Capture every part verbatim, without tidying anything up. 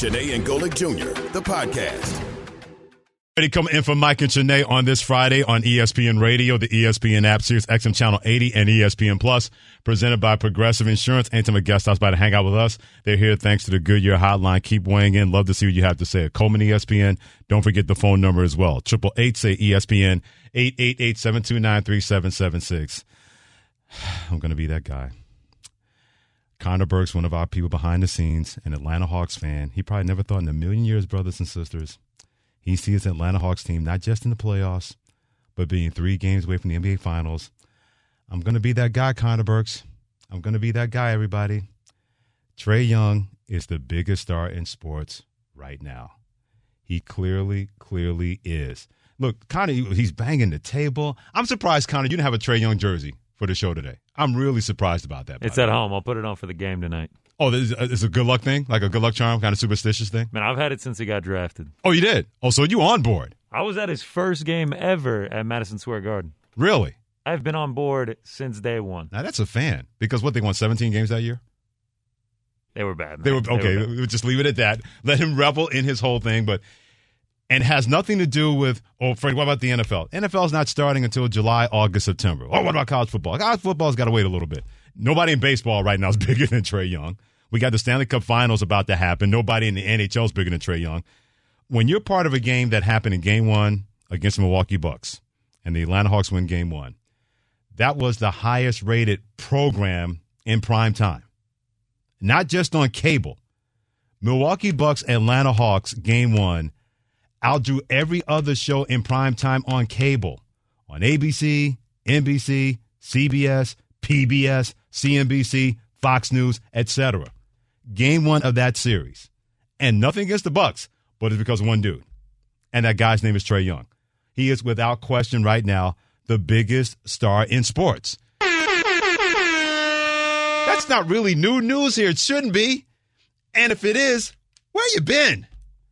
Janae and Golick Junior, the podcast. Ready coming in from Mike and Janae on this Friday on E S P N Radio, the E S P N app, Sirius X M Channel eighty, and E S P N Plus, presented by Progressive Insurance. Anytime a guest stops by to hang out with us, they're here thanks to the Goodyear Hotline. Keep weighing in. Love to see what you have to say. Coleman E S P N. Don't forget the phone number as well. Triple eight say E S P N, eight eight eight, seven two nine, three seven seven six. I'm going to be that guy. Connor Burke's one of our people behind the scenes, an Atlanta Hawks fan. He probably never thought in a million years, brothers and sisters, he sees the Atlanta Hawks team not just in the playoffs, but being three games away from the N B A Finals. I'm going to be that guy, Connor Burks. I'm going to be that guy, everybody. Trae Young is the biggest star in sports right now. He clearly, clearly is. Look, Connor, he's banging the table. I'm surprised, Connor, you didn't have a Trae Young jersey for the show today. I'm really surprised about that. It's at home. I'll put it on for the game tonight. Oh, it's a good luck thing? Like a good luck charm, kind of superstitious thing? Man, I've had it since he got drafted. Oh, you did? Oh, so you on board? I was at his first game ever at Madison Square Garden. Really? I've been on board since day one. Now, that's a fan. Because what, they won seventeen games that year? They were bad, man. They were Okay, they were we'll just leave it at that. Let him revel in his whole thing. But and has nothing to do with, oh, Fred, what about the N F L? N F L is not starting until July, August, September. Oh, what about college football? College football's got to wait a little bit. Nobody in baseball right now is bigger than Trae Young. We got the Stanley Cup Finals about to happen. Nobody in the N H L is bigger than Trae Young. When you're part of a game that happened in Game One against the Milwaukee Bucks, and the Atlanta Hawks win Game One, that was the highest-rated program in prime time, not just on cable. Milwaukee Bucks, Atlanta Hawks, Game One outdrew every other show in prime time on cable, on A B C, N B C, C B S, P B S, C N B C, Fox News, et cetera. Game one of that series. And nothing against the Bucks, but it's because of one dude. And that guy's name is Trae Young. He is, without question right now, the biggest star in sports. That's not really new news here. It shouldn't be. And if it is, where you been?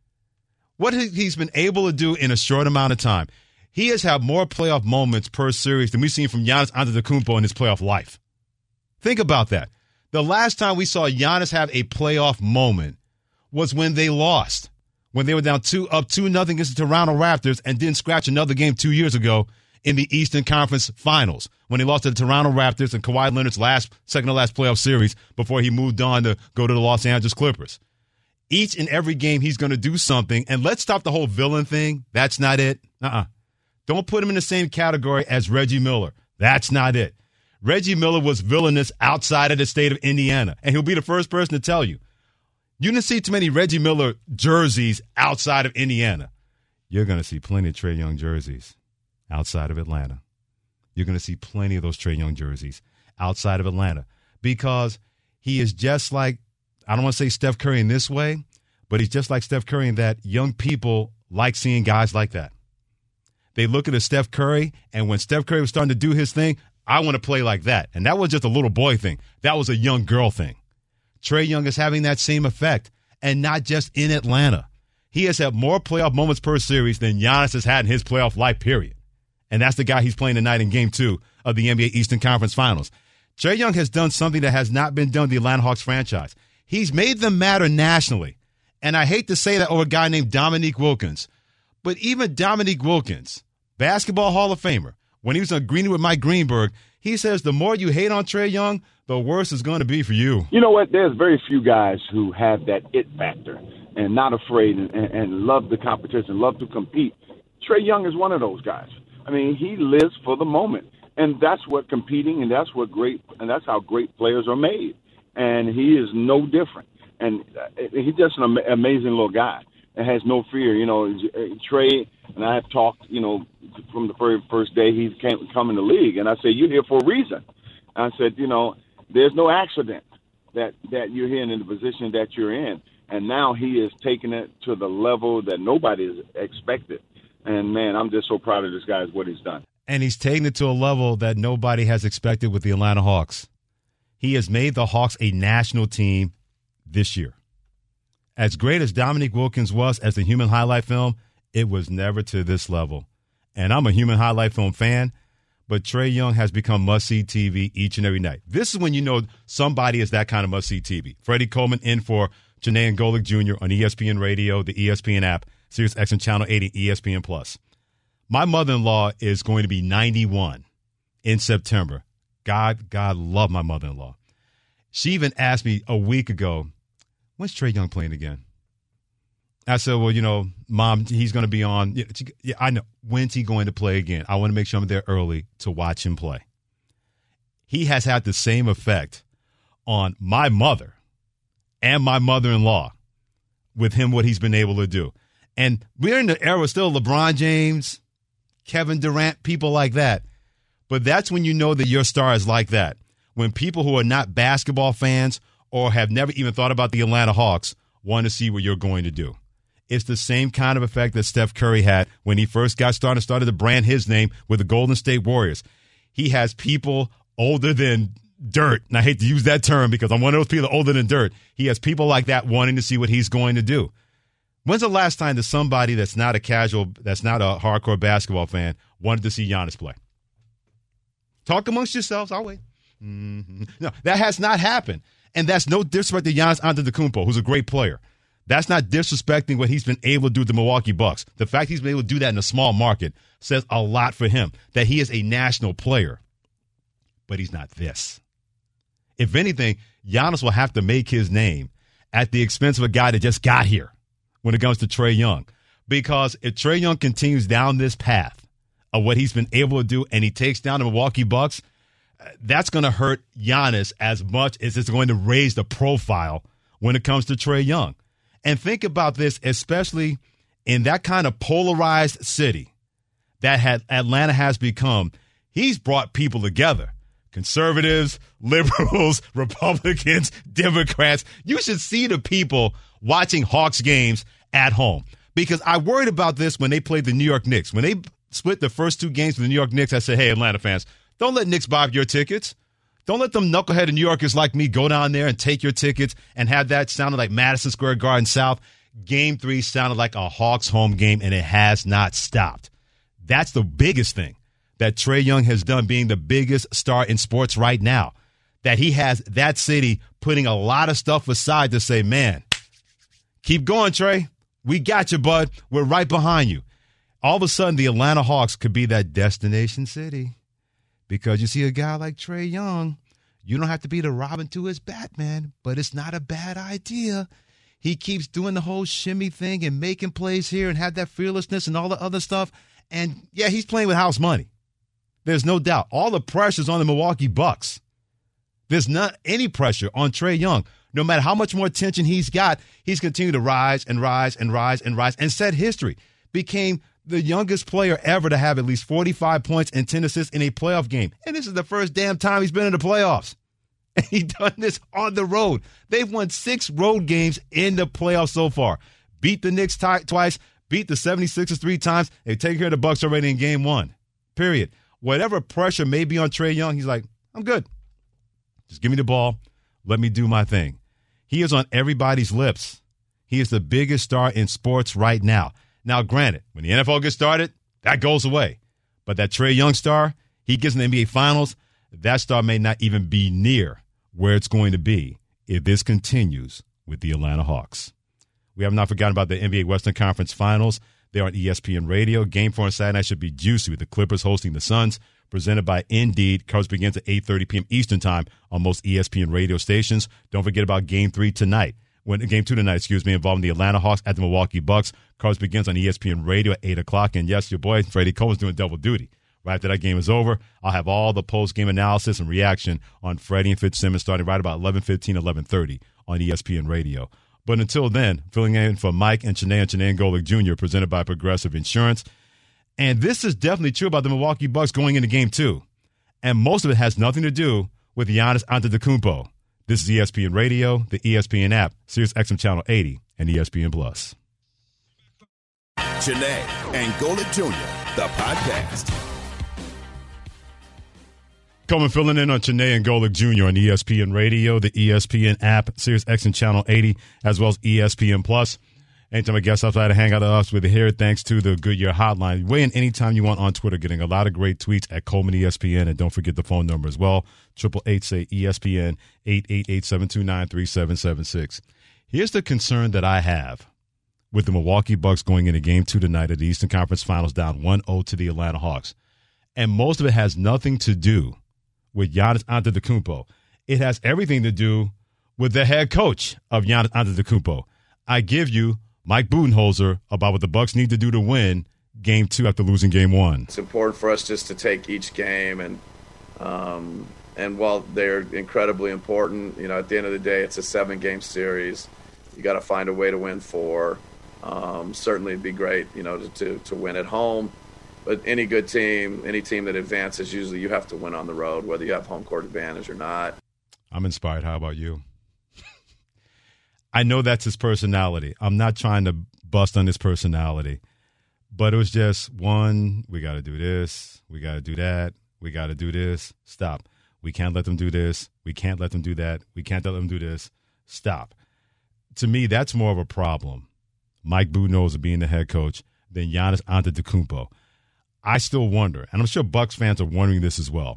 What he's been able to do in a short amount of time. He has had more playoff moments per series than we've seen from Giannis Antetokounmpo in his playoff life. Think about that. The last time we saw Giannis have a playoff moment was when they lost, when they were down two up two nothing against the Toronto Raptors and didn't scratch another game two years ago in the Eastern Conference Finals when they lost to the Toronto Raptors in Kawhi Leonard's last second to last playoff series before he moved on to go to the Los Angeles Clippers. Each and every game he's going to do something, and let's stop the whole villain thing. That's not it. Uh-uh. Don't put him in the same category as Reggie Miller. That's not it. Reggie Miller was villainous outside of the state of Indiana, and he'll be the first person to tell you. You didn't see too many Reggie Miller jerseys outside of Indiana. You're going to see plenty of Trae Young jerseys outside of Atlanta. You're going to see plenty of those Trae Young jerseys outside of Atlanta because he is just like, I don't want to say Steph Curry in this way, but he's just like Steph Curry in that young people like seeing guys like that. They look at a Steph Curry, and when Steph Curry was starting to do his thing, I want to play like that. And that was just a little boy thing. That was a young girl thing. Trae Young is having that same effect, and not just in Atlanta. He has had more playoff moments per series than Giannis has had in his playoff life, period. And that's the guy he's playing tonight in Game two of the N B A Eastern Conference Finals. Trae Young has done something that has not been done in the Atlanta Hawks franchise. He's made them matter nationally. And I hate to say that over a guy named Dominique Wilkins, but even Dominique Wilkins, basketball Hall of Famer, when he was on Green with Mike Greenberg, he says the more you hate on Trae Young, the worse it's going to be for you. You know what? There's very few guys who have that it factor and not afraid and, and, and love the competition, love to compete. Trae Young is one of those guys. I mean, he lives for the moment. And that's what competing and that's what great and that's how great players are made. And he is no different. And he's just an amazing little guy and has no fear. You know, Trae and I have talked, you know, from the very first day he came come in the league. And I said, you're here for a reason. And I said, you know, there's no accident that, that you're here in the position that you're in. And now he is taking it to the level that nobody has expected. And, man, I'm just so proud of this guy is what he's done. And he's taken it to a level that nobody has expected with the Atlanta Hawks. He has made the Hawks a national team this year. As great as Dominique Wilkins was as the human highlight film, it was never to this level. And I'm a human highlight film fan, but Trae Young has become must-see T V each and every night. This is when you know somebody is that kind of must-see T V. Freddie Coleman in for Janae and Golick Junior on E S P N Radio, the E S P N app, Sirius X M Channel eighty, E S P N Plus. My mother-in-law is going to be ninety-one in September. God, God love my mother-in-law. She even asked me a week ago, when's Trae Young playing again? I said, well, you know, Mom, he's going to be on. Yeah, she, yeah, I know. When's he going to play again? I want to make sure I'm there early to watch him play. He has had the same effect on my mother and my mother-in-law with him, what he's been able to do. And we're in the era still LeBron James, Kevin Durant, people like that. But that's when you know that your star is like that. When people who are not basketball fans or have never even thought about the Atlanta Hawks want to see what you're going to do. It's the same kind of effect that Steph Curry had when he first got started, started to brand his name with the Golden State Warriors. He has people older than dirt, and I hate to use that term because I'm one of those people older than dirt. He has people like that wanting to see what he's going to do. When's the last time that somebody that's not a casual, that's not a hardcore basketball fan wanted to see Giannis play? Talk amongst yourselves. I'll wait. Mm-hmm. No, that has not happened. And that's no disrespect to Giannis Antetokounmpo, who's a great player. That's not disrespecting what he's been able to do with the Milwaukee Bucks. The fact he's been able to do that in a small market says a lot for him, that he is a national player. But he's not this. If anything, Giannis will have to make his name at the expense of a guy that just got here when it comes to Trae Young. Because if Trae Young continues down this path of what he's been able to do and he takes down the Milwaukee Bucks, that's going to hurt Giannis as much as it's going to raise the profile when it comes to Trae Young. And think about this, especially in that kind of polarized city that had Atlanta has become. He's brought people together. Conservatives, liberals, Republicans, Democrats. You should see the people watching Hawks games at home. Because I worried about this when they played the New York Knicks. When they split the first two games with the New York Knicks, I said, hey, Atlanta fans, don't let Knicks buy your tickets. Don't let them knuckleheaded New Yorkers like me go down there and take your tickets and have that sounded like Madison Square Garden South. Game three sounded like a Hawks home game, and it has not stopped. That's the biggest thing that Trae Young has done, being the biggest star in sports right now, that he has that city putting a lot of stuff aside to say, man, keep going, Trae. We got you, bud. We're right behind you. All of a sudden, the Atlanta Hawks could be that destination city. Because you see a guy like Trae Young, you don't have to be the Robin to his Batman, but it's not a bad idea. He keeps doing the whole shimmy thing and making plays here and have that fearlessness and all the other stuff. And, yeah, he's playing with house money. There's no doubt. All the pressure's on the Milwaukee Bucks. There's not any pressure on Trae Young. No matter how much more attention he's got, he's continued to rise and rise and rise and rise and set history. Became the youngest player ever to have at least forty-five points and ten assists in a playoff game. And this is the first damn time he's been in the playoffs. And he done this on the road. They've won six road games in the playoffs so far. Beat the Knicks t- twice, beat the seventy-sixers three times. They've taken care of the Bucks already in game one. Period. Whatever pressure may be on Trae Young, he's like, I'm good. Just give me the ball. Let me do my thing. He is on everybody's lips. He is the biggest star in sports right now. Now, granted, when the N F L gets started, that goes away. But that Trae Young star, he gets in the N B A Finals, that star may not even be near where it's going to be if this continues with the Atlanta Hawks. We have not forgotten about the N B A Western Conference Finals. They're on E S P N Radio. Game four on Saturday night should be juicy with the Clippers hosting the Suns, presented by Indeed. Coverage begins at eight thirty p.m. Eastern Time on most E S P N radio stations. Don't forget about Game three tonight. When Game two tonight, excuse me, involving the Atlanta Hawks at the Milwaukee Bucks. Coverage begins on E S P N Radio at eight o'clock. And yes, your boy, Freddie Coleman's doing double duty. Right after that game is over, I'll have all the post-game analysis and reaction on Freddie and Fitzsimmons starting right about eleven fifteen, eleven thirty on E S P N Radio. But until then, filling in for Mike and Chanae and Chanae and Golick Junior, presented by Progressive Insurance. And this is definitely true about the Milwaukee Bucks going into game two. And most of it has nothing to do with Giannis Antetokounmpo. This is E S P N Radio, the E S P N app, Sirius X M Channel eighty, and E S P N Plus. Chanae and Golick Junior, the podcast. Coming filling in on Chanae and Golick Junior on E S P N Radio, the E S P N app, Sirius X M Channel eighty, as well as E S P N Plus. Anytime a guest outside to hang out with us with here, thanks to the Goodyear Hotline. Weigh in anytime you want on Twitter, getting a lot of great tweets at Coleman E S P N. And don't forget the phone number as well, eight eight eight, say E S P N, eight eight eight, seven two nine, three seven seven six. Here's the concern that I have with the Milwaukee Bucks going into game two tonight at the Eastern Conference Finals down one oh to the Atlanta Hawks. And most of it has nothing to do with Giannis Antetokounmpo. It has everything to do with the head coach of Giannis Antetokounmpo. I give you Mike Budenholzer about what the Bucks need to do to win game two after losing game one. It's important for us just to take each game, and um, and while they're incredibly important, you know, at the end of the day, it's a seven-game series. You got to find a way to win four. Um, certainly it'd be great, you know, to, to, to win at home. But any good team, any team that advances, usually you have to win on the road, whether you have home court advantage or not. I'm inspired. How about you? I know that's his personality. I'm not trying to bust on his personality. But it was just, one, we got to do this. We got to do that. We got to do this. Stop. We can't let them do this. We can't let them do that. We can't let them do this. Stop. To me, that's more of a problem, Mike Budenholzer being the head coach, than Giannis Antetokounmpo. I still wonder, and I'm sure Bucks fans are wondering this as well,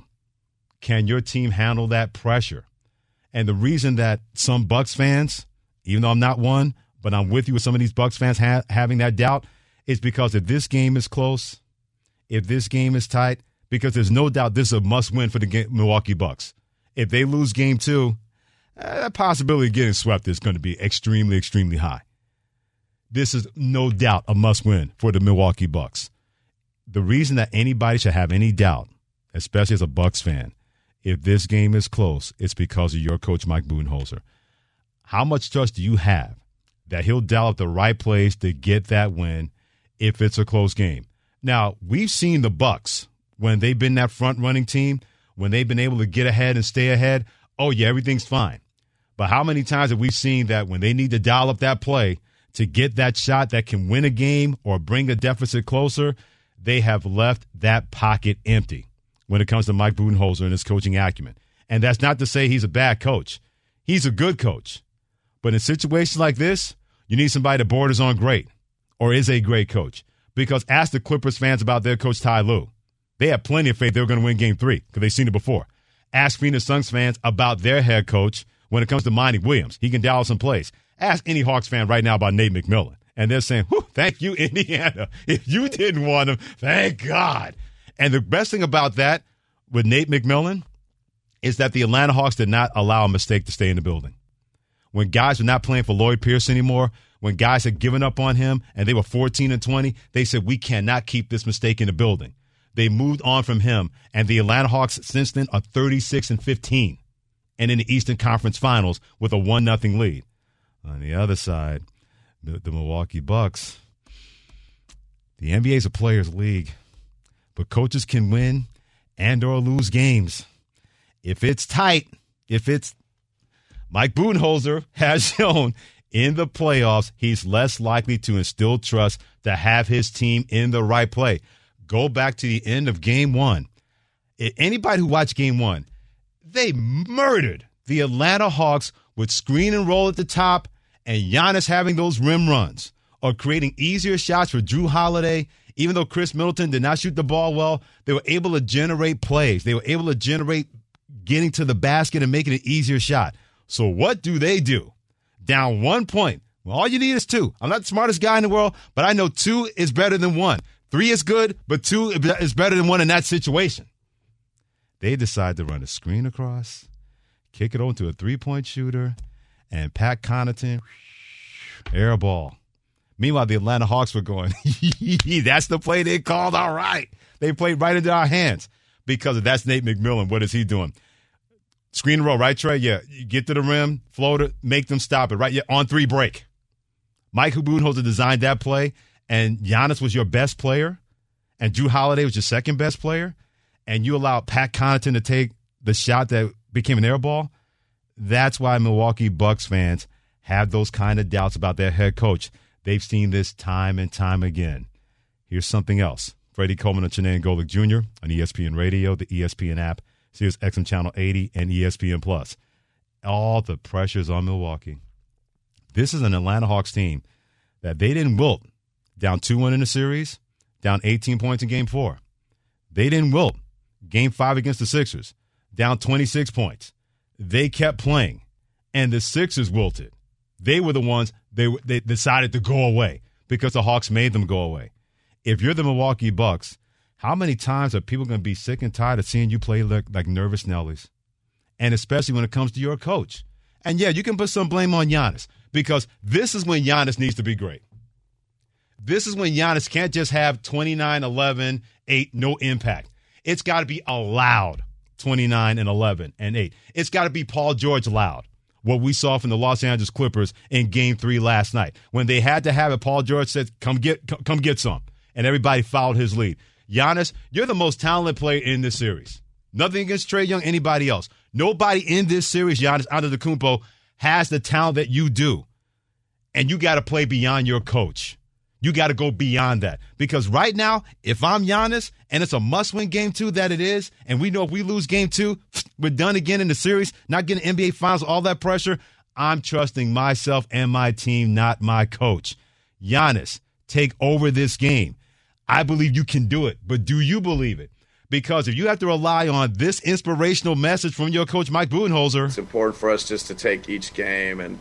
can your team handle that pressure? And the reason that some Bucks fans, even though I'm not one, but I'm with you with some of these Bucks fans ha- having that doubt, is because if this game is close, if this game is tight, because there's no doubt this is a must-win for the game, Milwaukee Bucks. If they lose game two, uh, the possibility of getting swept is going to be extremely, extremely high. This is no doubt a must-win for the Milwaukee Bucks. The reason that anybody should have any doubt, especially as a Bucks fan, if this game is close, it's because of your coach, Mike Budenholzer. How much trust do you have that he'll dial up the right plays to get that win if it's a close game? Now, we've seen the Bucks when they've been that front-running team, when they've been able to get ahead and stay ahead, oh, yeah, everything's fine. But how many times have we seen that when they need to dial up that play to get that shot that can win a game or bring a deficit closer, they have left that pocket empty when it comes to Mike Budenholzer and his coaching acumen. And that's not to say he's a bad coach. He's a good coach. But in situations like this, you need somebody that borders on great or is a great coach. Because ask the Clippers fans about their coach, Ty Lue. They have plenty of faith they were going to win game three because they've seen it before. Ask Phoenix Suns fans about their head coach when it comes to Monty Williams. He can dial some plays. Ask any Hawks fan right now about Nate McMillan. And they're saying, whew, thank you, Indiana. If you didn't want him, thank God. And the best thing about that with Nate McMillan is that the Atlanta Hawks did not allow a mistake to stay in the building. When guys were not playing for Lloyd Pierce anymore, when guys had given up on him and they were fourteen and twenty, they said, we cannot keep this mistake in the building. They moved on from him, and the Atlanta Hawks since then are thirty-six and fifteen and in the Eastern Conference Finals with a one nothing lead. On the other side, the, the Milwaukee Bucks, the N B A is a players' league, but coaches can win and or lose games. If it's tight, if it's Mike Budenholzer has shown in the playoffs, he's less likely to instill trust to have his team in the right play. Go back to the end of game one. Anybody who watched game one, they murdered the Atlanta Hawks with screen and roll at the top and Giannis having those rim runs or creating easier shots for Jrue Holiday. Even though Chris Middleton did not shoot the ball well, they were able to generate plays. They were able to generate getting to the basket and making an easier shot. So what do they do? Down one point. Well, all you need is two. I'm not the smartest guy in the world, but I know two is better than one. Three is good, but two is better than one in that situation. They decide to run a screen across, kick it on to a three-point shooter, and Pat Connaughton, air ball. Meanwhile, the Atlanta Hawks were going, that's the play they called. All right. They played right into our hands because that's Nate McMillan. What is he doing? Screen and roll, right, Trey? Yeah. You get to the rim, floater, make them stop it, right? Yeah, on three break. Mike Budenholzer designed that play, and Giannis was your best player, and Jrue Holiday was your second best player, and you allowed Pat Connaughton to take the shot that became an air ball. That's why Milwaukee Bucks fans have those kind of doubts about their head coach. They've seen this time and time again. Here's something else. Freddie Coleman and Chiney Golick Junior on E S P N Radio, the E S P N app, Sirius X M Channel eighty, and E S P N Plus. All the pressure's on Milwaukee. This is an Atlanta Hawks team that they didn't wilt down two one in the series, down eighteen points in game four. They didn't wilt game five against the Sixers, down twenty-six points. They kept playing, and the Sixers wilted. They were the ones they they decided to go away because the Hawks made them go away. If you're the Milwaukee Bucks, how many times are people going to be sick and tired of seeing you play like, like nervous Nellies? And especially when it comes to your coach. And, yeah, you can put some blame on Giannis because this is when Giannis needs to be great. This is when Giannis can't just have twenty-nine, eleven, eight, no impact. It's got to be a loud twenty-nine and eleven and eight. It's got to be Paul George loud. What we saw from the Los Angeles Clippers in game three last night. When they had to have it, Paul George said, come get come get some. And everybody followed his lead. Giannis, you're the most talented player in this series. Nothing against Trae Young, anybody else. Nobody in this series, Giannis Antetokounmpo, has the talent that you do. And you got to play beyond your coach. You got to go beyond that. Because right now, if I'm Giannis, and it's a must-win game two that it is, and we know if we lose game two, we're done again in the series, not getting N B A Finals, all that pressure, I'm trusting myself and my team, not my coach. Giannis, take over this game. I believe you can do it, but do you believe it? Because if you have to rely on this inspirational message from your coach, Mike Budenholzer. It's important for us just to take each game, and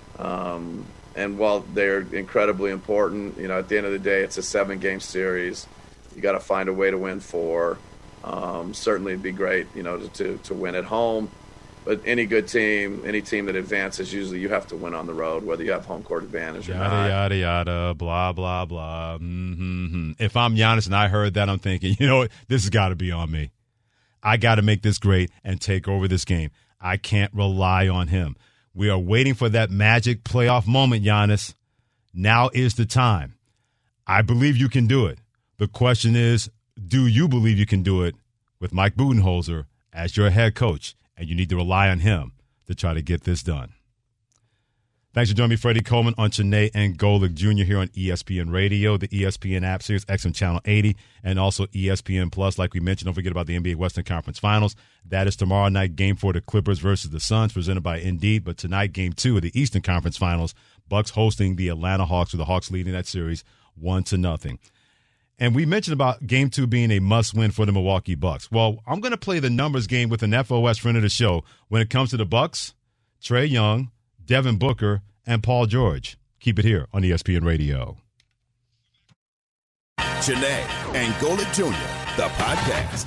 um, and while they're incredibly important, you know, at the end of the day, it's a seven-game series. You got to find a way to win four. Um, certainly it'd be great, you know, to, to, to win at home. But any good team, any team that advances, usually you have to win on the road, whether you have home court advantage or yada, not. Yada, yada, yada, blah, blah, blah. Mm-hmm. If I'm Giannis and I heard that, I'm thinking, you know what, this has got to be on me. I got to make this great and take over this game. I can't rely on him. We are waiting for that magic playoff moment, Giannis. Now is the time. I believe you can do it. The question is, do you believe you can do it with Mike Budenholzer as your head coach? And you need to rely on him to try to get this done. Thanks for joining me, Freddie Coleman, on Chiney and Golick Junior here on E S P N Radio, the E S P N app, Sirius X M Channel eighty, and also E S P N Plus. Like we mentioned, don't forget about the N B A Western Conference Finals. That is tomorrow night, game four, the Clippers versus the Suns, presented by Indeed. But tonight, game two of the Eastern Conference Finals, Bucks hosting the Atlanta Hawks, with the Hawks leading that series one to nothing. And we mentioned about game two being a must-win for the Milwaukee Bucks. Well, I'm going to play the numbers game with an F O S friend of the show when it comes to the Bucks, Trae Young, Devin Booker, and Paul George. Keep it here on E S P N Radio. Chiney and Golick Junior, the podcast.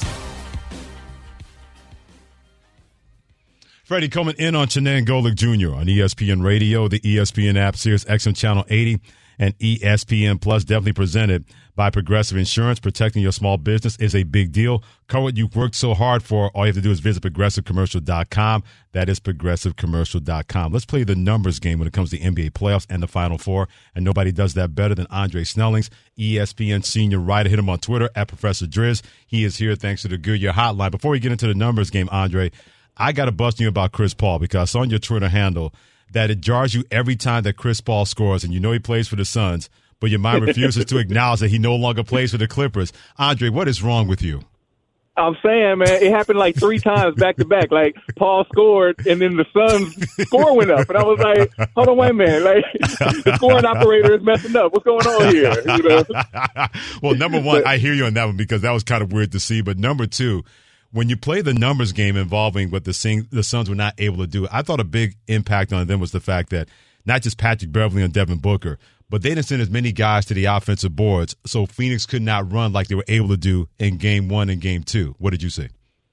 Freddie Coleman in on Chiney and Golick Junior on E S P N Radio, the E S P N app, Sirius X M Channel eighty, and E S P N Plus, definitely presented by Progressive Insurance. Protecting your small business is a big deal. Cover what you've worked so hard for. All you have to do is visit progressive commercial dot com. That is progressive commercial dot com. Let's play the numbers game when it comes to the N B A playoffs and the Final Four, and nobody does that better than Andre Snellings, E S P N senior writer. Hit him on Twitter at Professor Driz. He is here thanks to the Goodyear Hotline. Before we get into the numbers game, Andre, I got to bust you about Chris Paul, because I saw on your Twitter handle that it jars you every time that Chris Paul scores, and you know he plays for the Suns, but your mind refuses to acknowledge that he no longer plays for the Clippers. Andre, what is wrong with you? I'm saying, man, it happened like three times back to back. Like, Paul scored, and then the Suns' score went up. And I was like, hold on, wait a minute. Like, the scoring operator is messing up. What's going on here? You know? Well, number one, I hear you on that one, because that was kind of weird to see. But number two, when you play the numbers game involving what the Sing- the Suns were not able to do, I thought a big impact on them was the fact that not just Patrick Beverley and Devin Booker, but they didn't send as many guys to the offensive boards, so Phoenix could not run like they were able to do in game one and game two. What did you say?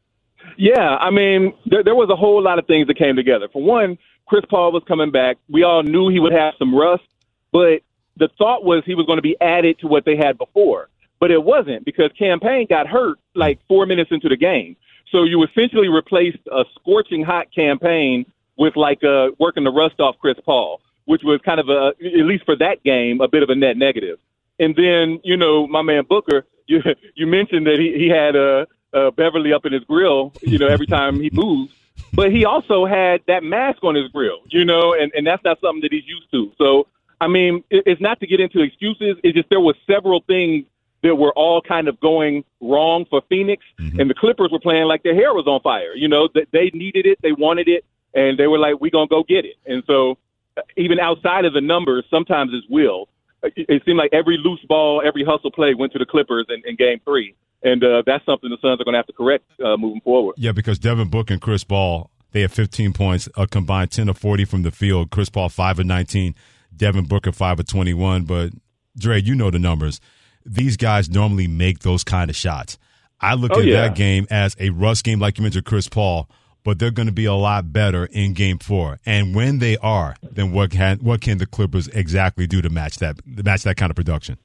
Yeah, I mean, there, there was a whole lot of things that came together. For one, Chris Paul was coming back. We all knew he would have some rust, but the thought was he was going to be added to what they had before. But it wasn't, because Cam Payne got hurt like four minutes into the game. So you essentially replaced a scorching hot Cam Payne with like uh, working the rust off Chris Paul, which was kind of a, at least for that game, a bit of a net negative. And then, you know, my man Booker, you, you mentioned that he, he had uh, uh, Beverly up in his grill, you know, every time he moves. But he also had that mask on his grill, you know, and, and that's not something that he's used to. So, I mean, it, it's not to get into excuses. It's just there were several things that were all kind of going wrong for Phoenix. Mm-hmm. And the Clippers were playing like their hair was on fire. You know, that they needed it, they wanted it, and they were like, we're going to go get it. And so even outside of the numbers, sometimes it's will. It, it seemed like every loose ball, every hustle play went to the Clippers in, in game three. And uh, that's something the Suns are going to have to correct uh, moving forward. Yeah, because Devin Booker and Chris Paul, They have fifteen points, a combined ten of forty from the field. Chris Paul, five of nineteen. Devin Booker, five of twenty-one. But, Dre, you know the numbers. These guys normally make those kind of shots. I look oh, at yeah. that game as a rust game, like you mentioned, Chris Paul, but they're going to be a lot better in game four. And when they are, then what can what can the Clippers exactly do to match that match that kind of production?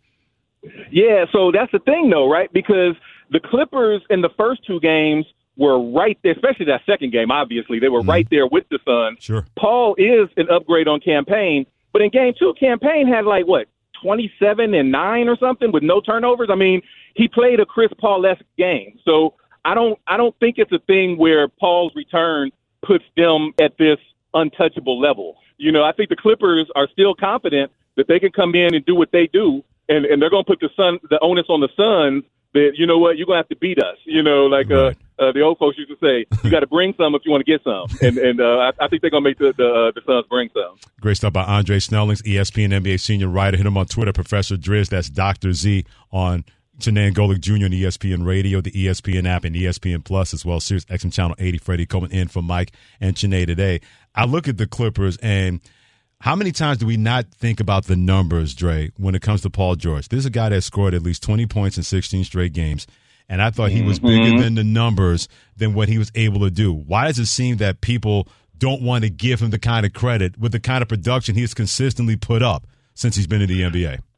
Yeah, so that's the thing, though, right? Because the Clippers in the first two games were right there, especially that second game, obviously. They were mm-hmm. right there with the Suns. Sure. Paul is an upgrade on Campaign, but in game two, Campaign had like, what, twenty-seven and nine or something with no turnovers? I mean, he played a Chris Paul-esque game. So I don't I don't think it's a thing where Paul's return puts them at this untouchable level. You know, I think the Clippers are still confident that they can come in and do what they do, and, and they're going to put the sun the onus on the Suns that, you know what, you're going to have to beat us. You know, like right. uh, uh, the old folks used to say, you got to bring some if you want to get some. And and uh, I, I think they're going to make the, the, uh, the Suns bring some. Great stuff by Andre Snellings, E S P N N B A senior writer. Hit him on Twitter, Professor Driz. That's Doctor Z on Chiney Golic Junior on E S P N Radio, the E S P N app, and E S P N Plus as well. Sirius X M Channel eighty. Freddie coming in for Mike and Chiney today. I look at the Clippers, and how many times do we not think about the numbers, Dre, when it comes to Paul George? This is a guy that scored at least twenty points in sixteen straight games, and I thought he was bigger mm-hmm. than the numbers than what he was able to do. Why does it seem that people don't want to give him the kind of credit with the kind of production he has consistently put up since he's been in the N B A?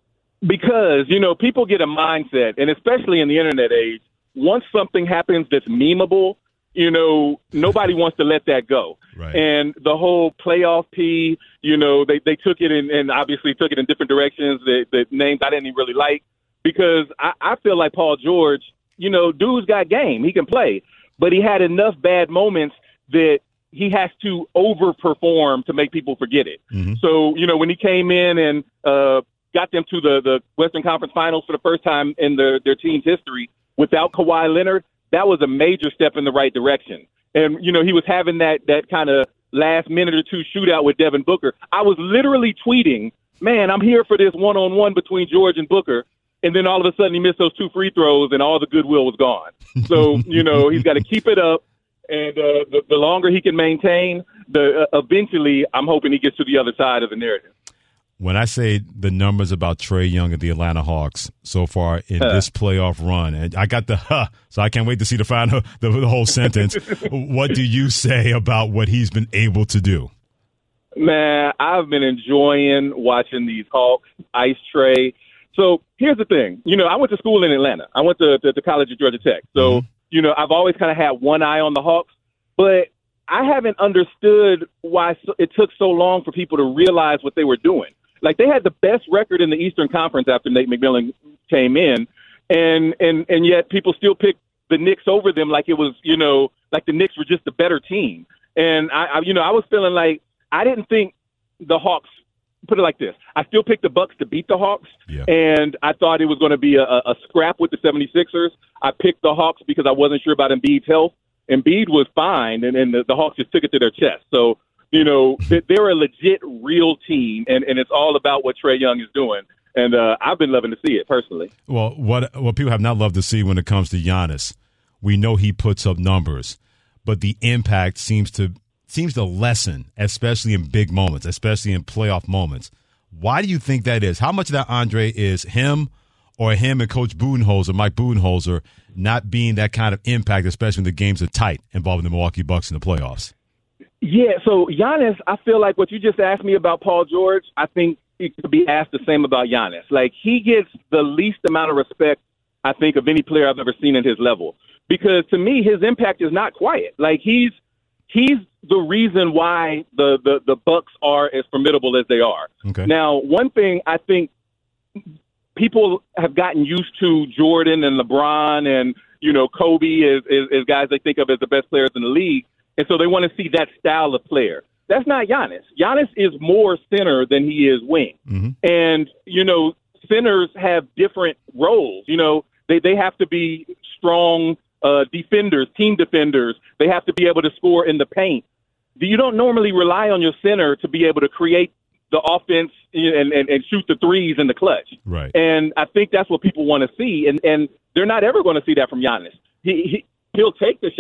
Because, you know, people get a mindset, and especially in the internet age, once something happens that's memeable, you know, nobody wants to let that go. Right. And the whole playoff P, you know, they, they took it in, and obviously took it in different directions, that, that names I didn't even really like, because I, I feel like Paul George, you know, dude's got game. He can play. But he had enough bad moments that he has to overperform to make people forget it. Mm-hmm. So, you know, when he came in and uh, got them to the, the Western Conference Finals for the first time in the, their team's history without Kawhi Leonard, that was a major step in the right direction. And, you know, he was having that, that kind of last minute or two shootout with Devin Booker. I was literally tweeting, man, I'm here for this one-on-one between George and Booker. And then all of a sudden he missed those two free throws and all the goodwill was gone. So, you know, he's got to keep it up. And uh, the, the longer he can maintain, the uh, eventually I'm hoping he gets to the other side of the narrative. When I say the numbers about Trae Young and the Atlanta Hawks so far in huh. this playoff run, and I got the huh, so I can't wait to see the final, the, the whole sentence. What do you say about what he's been able to do? Man, I've been enjoying watching these Hawks, Ice Trae. So here's the thing. You know, I went to school in Atlanta. I went to, to, to college at Georgia Tech. So, mm-hmm. you know, I've always kind of had one eye on the Hawks, but I haven't understood why it took so long for people to realize what they were doing. Like, they had the best record in the Eastern Conference after Nate McMillan came in, and and and yet people still pick the Knicks over them like it was, you know, like the Knicks were just a better team. And, I, I you know, I was feeling like I didn't think the Hawks, put it like this, I still picked the Bucks to beat the Hawks, yeah. and I thought it was going to be a, a scrap with the seventy-sixers. I picked the Hawks because I wasn't sure about Embiid's health. Embiid was fine, and, and the, the Hawks just took it to their chest. So, you know, they're a legit, real team, and, and it's all about what Trae Young is doing. And uh, I've been loving to see it, personally. Well, what what people have not loved to see when it comes to Giannis, we know he puts up numbers, but the impact seems to seems to lessen, especially in big moments, especially in playoff moments. Why do you think that is? How much of that, Andre, is him or him and Coach Budenholzer, Mike Budenholzer, not being that kind of impact, especially when the games are tight involving the Milwaukee Bucks in the playoffs? Yeah, so Giannis, I feel like what you just asked me about Paul George, I think it could be asked the same about Giannis. Like, he gets the least amount of respect, I think, of any player I've ever seen at his level. Because to me, his impact is not quiet. Like, he's he's the reason why the, the, the Bucks are as formidable as they are. Okay. Now, one thing I think people have gotten used to Jordan and LeBron and, you know, Kobe as, as, as guys they think of as the best players in the league. And so they want to see that style of player. That's not Giannis. Giannis is more center than he is wing. Mm-hmm. And, you know, centers have different roles. You know, they, they have to be strong uh, defenders, team defenders. They have to be able to score in the paint. You don't normally rely on your center to be able to create the offense and, and, and shoot the threes in the clutch. Right. And I think that's what people want to see. And, and they're not ever going to see that from Giannis. He, he, he'll take the shot,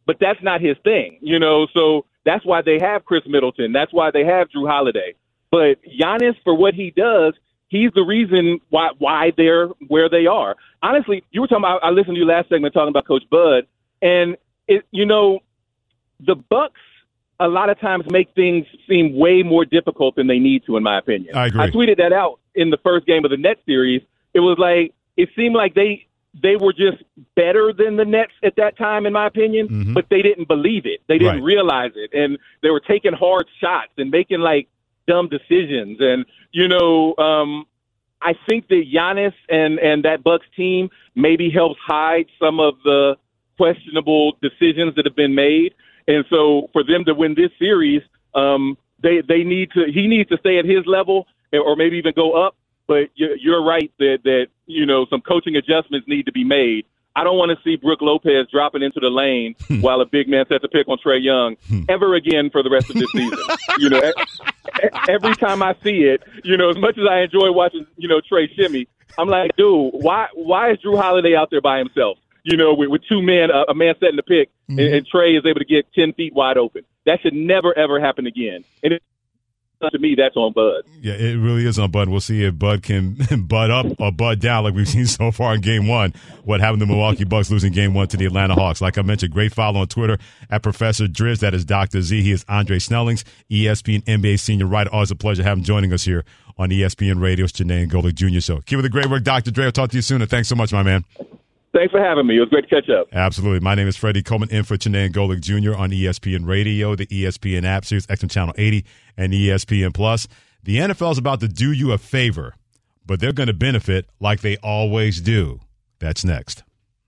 but that's not his thing, you know. So that's why they have Chris Middleton. That's why they have Drew Holiday. But Giannis, for what he does, he's the reason why why they're where they are. Honestly, you were talking about. I listened to you last segment talking about Coach Bud, and it, you know, the Bucks a lot of times make things seem way more difficult than they need to, in my opinion. I agree. I tweeted that out in the first game of the Nets series. It was like it seemed like they they were just better than the Nets at that time, in my opinion, mm-hmm. but they didn't believe it. They didn't right. realize it, and they were taking hard shots and making like dumb decisions. And you know, um, I think that Giannis and and that Bucks team maybe helps hide some of the questionable decisions that have been made. And so for them to win this series, um, they they need to he needs to stay at his level or maybe even go up. But you're right that, that, you know, some coaching adjustments need to be made. I don't want to see Brook Lopez dropping into the lane while a big man sets a pick on Trae Young ever again for the rest of this season. You know, every time I see it, you know, as much as I enjoy watching, you know, Trae shimmy, I'm like, dude, why why is Drew Holiday out there by himself? You know, with, with two men, a, a man setting the pick, mm-hmm. and, and Trae is able to get ten feet wide open. That should never, ever happen again. And it, to me, that's on Bud. Yeah, it really is on Bud. We'll see if Bud can bud up or bud down like we've seen so far in game one. What happened to the Milwaukee Bucks losing game one to the Atlanta Hawks. Like I mentioned, great follow on Twitter at Professor Driz. That is Doctor Z. He is Andre Snellings, E S P N N B A senior writer. Always a pleasure having him joining us here on E S P N Radio's Chiney Golic Junior Show. Keep with the great work, Doctor Dre. I'll talk to you soon, and thanks so much, my man. Thanks for having me. It was great to catch up. Absolutely. My name is Freddie Coleman, in for Chiney Golic Junior on E S P N Radio, the E S P N app, Sirius X M Channel eighty, and E S P N Plus. The N F L is about to do you a favor, but they're going to benefit like they always do. That's next.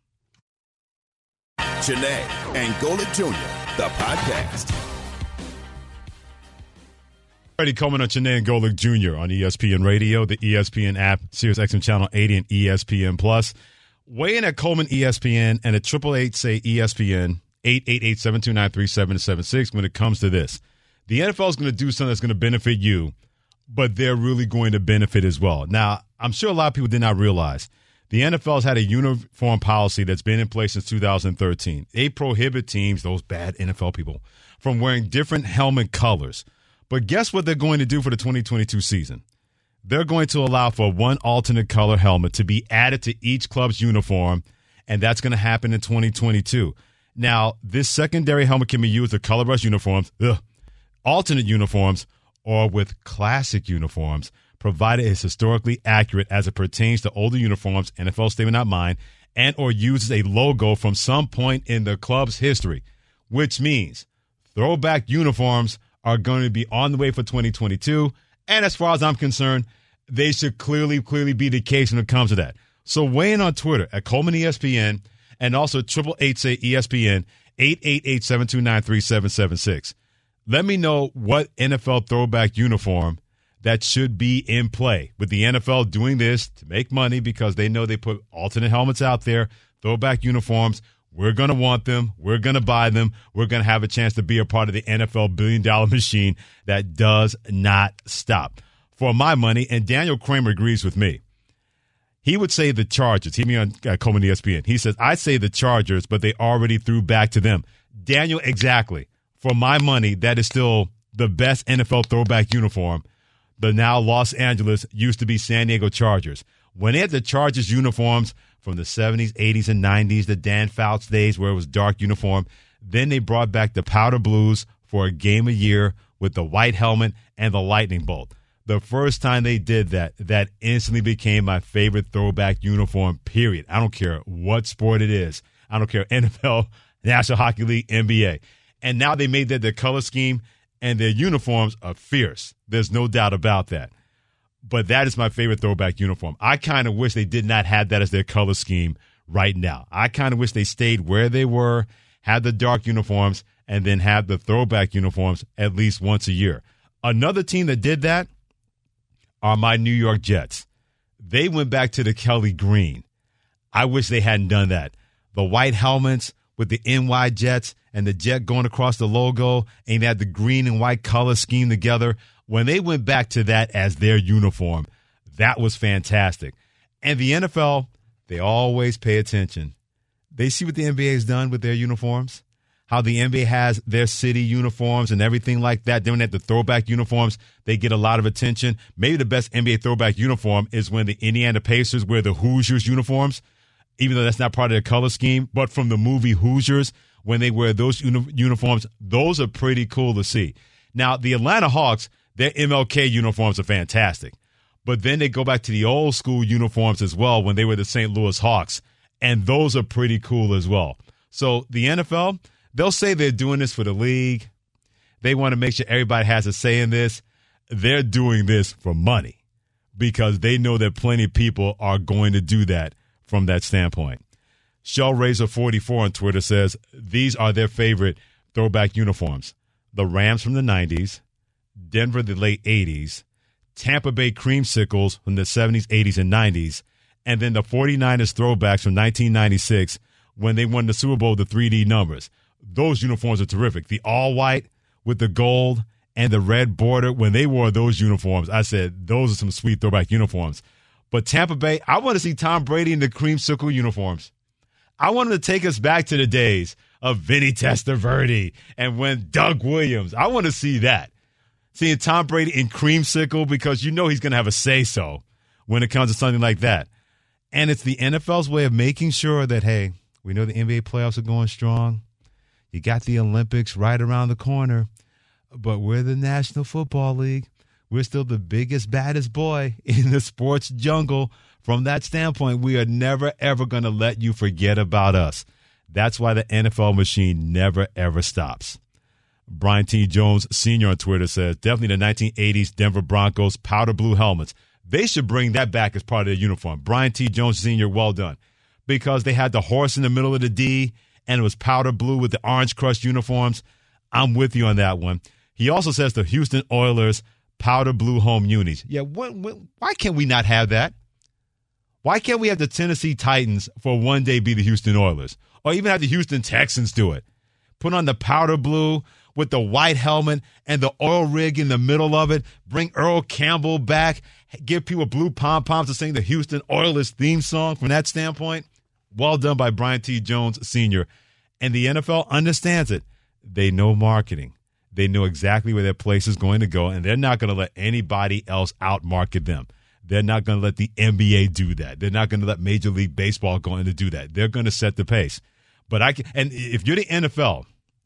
Chiney and Golic Junior, the podcast. Freddie Coleman on Chiney and Golic Junior on E S P N Radio, the E S P N app, Sirius X M Channel eighty, and E S P N Plus. Weigh in at Coleman E S P N and at triple eight say E S P N, eight eight eight, seven two nine, three seven seven six when it comes to this. The N F L is going to do something that's going to benefit you, but they're really going to benefit as well. Now, I'm sure a lot of people did not realize the N F L has had a uniform policy that's been in place since two thousand thirteen. They prohibit teams, those bad N F L people, from wearing different helmet colors. But guess what they're going to do for the twenty twenty-two season? They're going to allow for one alternate color helmet to be added to each club's uniform, and that's going to happen in twenty twenty-two. Now, this secondary helmet can be used with color rush uniforms, ugh, alternate uniforms, or with classic uniforms, provided it's historically accurate as it pertains to older uniforms, N F L statement not mine, and or uses a logo from some point in the club's history, which means throwback uniforms are going to be on the way for twenty twenty-two. And as far as I'm concerned, they should clearly, clearly be the case when it comes to that. So weigh in on Twitter at Coleman E S P N and also triple eight say E S P N, eight eight eight, seven two nine, three seven seven six. Let me know what N F L throwback uniform that should be in play. With the N F L doing this to make money because they know they put alternate helmets out there, throwback uniforms, we're going to want them. We're going to buy them. We're going to have a chance to be a part of the N F L billion-dollar machine that does not stop. For my money, and Daniel Kramer agrees with me, he would say the Chargers. Hear me on uh, Coleman E S P N. He says, I say the Chargers, but they already threw back to them. Daniel, exactly. For my money, that is still the best N F L throwback uniform. The now Los Angeles used to be San Diego Chargers. When they had the Chargers uniforms from the seventies, eighties, and nineties, the Dan Fouts days where it was dark uniform, then they brought back the powder blues for a game a year with the white helmet and the lightning bolt. The first time they did that, that instantly became my favorite throwback uniform, period. I don't care what sport it is. I don't care, N F L, National Hockey League, N B A. And now they made that their color scheme, and their uniforms are fierce. There's no doubt about that. But that is my favorite throwback uniform. I kind of wish they did not have that as their color scheme right now. I kind of wish they stayed where they were, had the dark uniforms, and then had the throwback uniforms at least once a year. Another team that did that are my New York Jets. They went back to the Kelly green. I wish they hadn't done that. The white helmets with the N Y Jets and the jet going across the logo, and they had the green and white color scheme together. When they went back to that as their uniform, that was fantastic. And the N F L, they always pay attention. They see what the N B A has done with their uniforms, how the N B A has their city uniforms and everything like that. Then when they have the throwback uniforms, they get a lot of attention. Maybe the best N B A throwback uniform is when the Indiana Pacers wear the Hoosiers uniforms, even though that's not part of their color scheme. But from the movie Hoosiers, when they wear those uni- uniforms, those are pretty cool to see. Now, the Atlanta Hawks, their M L K uniforms are fantastic. But then they go back to the old school uniforms as well when they were the Saint Louis Hawks, and those are pretty cool as well. So the N F L, they'll say they're doing this for the league. They want to make sure everybody has a say in this. They're doing this for money because they know that plenty of people are going to do that from that standpoint. Shellraiser forty-four on Twitter says these are their favorite throwback uniforms. The Rams from the nineties, Denver the late eighties, Tampa Bay Creamsicles from the seventies, eighties, and nineties, and then the 49ers throwbacks from nineteen ninety-six when they won the Super Bowl, the three D numbers. Those uniforms are terrific. The all-white with the gold and the red border, when they wore those uniforms, I said, those are some sweet throwback uniforms. But Tampa Bay, I want to see Tom Brady in the Creamsicle uniforms. I want him to take us back to the days of Vinny Testaverde and when Doug Williams. I want to see that. Seeing Tom Brady in Creamsicle because you know he's going to have a say-so when it comes to something like that. And it's the N F L's way of making sure that, hey, we know the N B A playoffs are going strong. You got the Olympics right around the corner, but we're the National Football League. We're still the biggest, baddest boy in the sports jungle. From that standpoint, we are never, ever going to let you forget about us. That's why the N F L machine never, ever stops. Brian T. Jones Senior on Twitter says, definitely the nineteen eighties Denver Broncos powder blue helmets. They should bring that back as part of their uniform. Brian T. Jones Senior, well done. Because they had the horse in the middle of the D, and it was powder blue with the Orange Crush uniforms. I'm with you on that one. He also says the Houston Oilers powder blue home unis. Yeah, what, what, why can't we not have that? Why can't we have the Tennessee Titans for one day be the Houston Oilers? Or even have the Houston Texans do it? Put on the powder blue with the white helmet and the oil rig in the middle of it. Bring Earl Campbell back. Give people blue pom-poms to sing the Houston Oilers theme song. From that standpoint, well done by Brian T. Jones Senior And the N F L understands it. They know marketing. They know exactly where their place is going to go, and they're not going to let anybody else out-market them. They're not going to let the N B A do that. They're not going to let Major League Baseball go in to do that. They're going to set the pace. But I can, and if you're the N F L,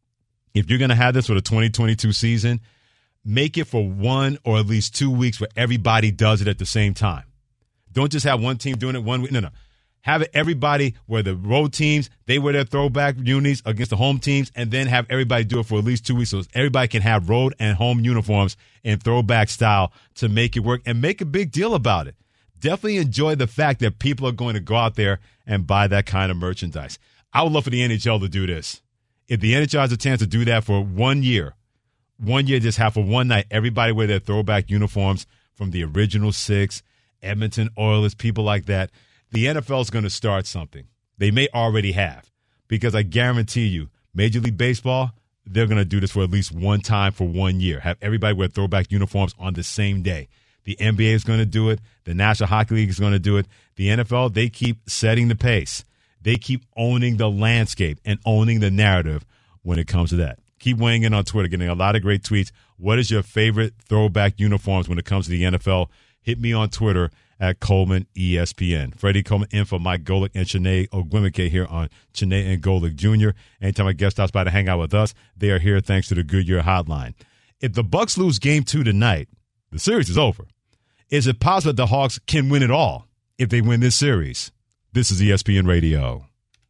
if you're going to have this for the twenty twenty-two season, make it for one or at least two weeks where everybody does it at the same time. Don't just have one team doing it one week. No, no. Have it everybody where the road teams, they wear their throwback unis against the home teams, and then have everybody do it for at least two weeks so everybody can have road and home uniforms in throwback style to make it work and make a big deal about it. Definitely enjoy the fact that people are going to go out there and buy that kind of merchandise. I would love for the N H L to do this. If the N H L has a chance to do that for one year, one year just have for one night, everybody wear their throwback uniforms from the original six, Edmonton Oilers, people like that. The N F L is going to start something. They may already have, because I guarantee you, Major League Baseball, they're going to do this for at least one time for one year. Have everybody wear throwback uniforms on the same day. The N B A is going to do it. The National Hockey League is going to do it. The N F L, they keep setting the pace. They keep owning the landscape and owning the narrative when it comes to that. Keep weighing in on Twitter, getting a lot of great tweets. What is your favorite throwback uniforms when it comes to the N F L? Hit me on Twitter at Coleman E S P N. Freddie Coleman in for Mike Golick and Chiney Ogwimike here on Chiney and Golick Junior Anytime a guest stops by to hang out with us, they are here thanks to the Goodyear Hotline. If the Bucks lose game two tonight, the series is over. Is it possible that the Hawks can win it all if they win this series? This is E S P N Radio.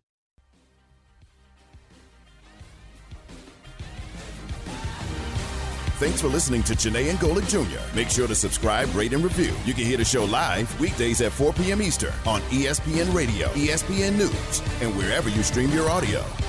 Thanks for listening to Chiney and Golick Junior Make sure to subscribe, rate, and review. You can hear the show live weekdays at four p.m. Eastern on E S P N Radio, E S P N News, and wherever you stream your audio.